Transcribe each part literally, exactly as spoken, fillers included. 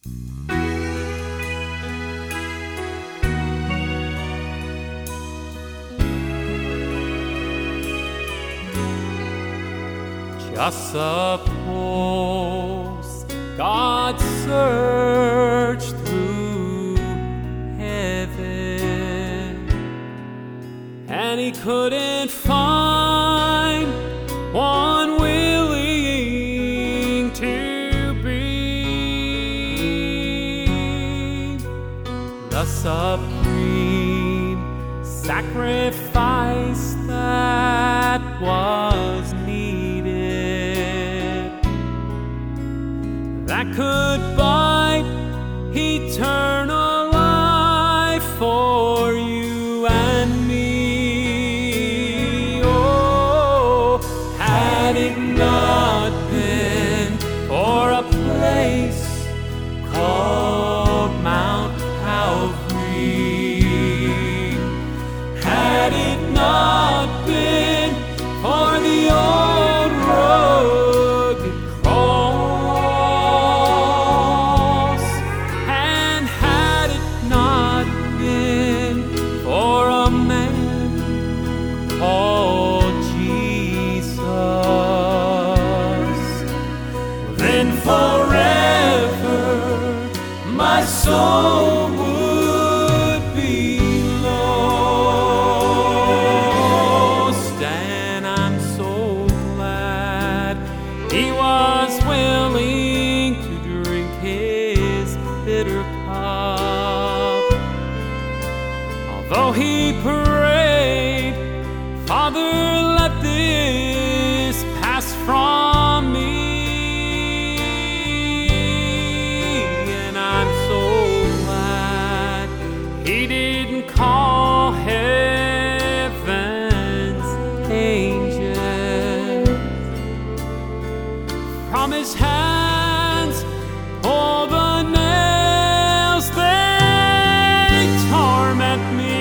Just suppose God searched through heaven and He couldn't find one willing to bring the supreme sacrifice that was needed, that could buy eternal life for you and me. Oh, had it not been for a place called Mount Calvary, had it not been for the old rugged cross, and had it not been for a man called Jesus, then forever my soul would be lost. And I'm so glad He was willing to drink His bitter cup, although He prayed, Father, let this pass from me. And I'm so glad He didn't call heaven's angels from His hands, all the nails they torment me.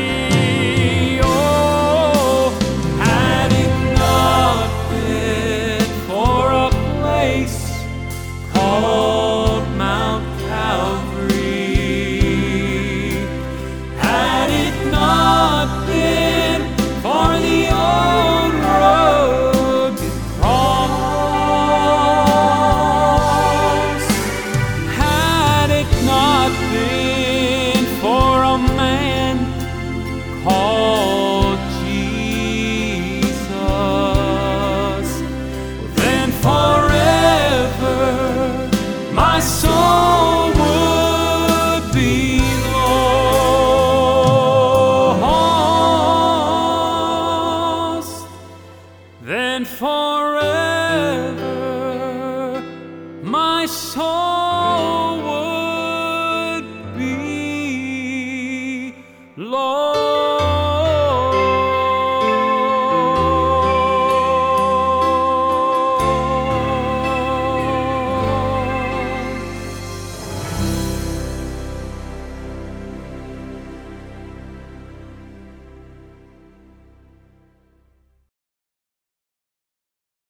Oh, had it not been for a place called Mount Calvary, had it not been for the old rugged cross, had it not been for a man called Jesus, then forever my soul would be lost. Then forever my soul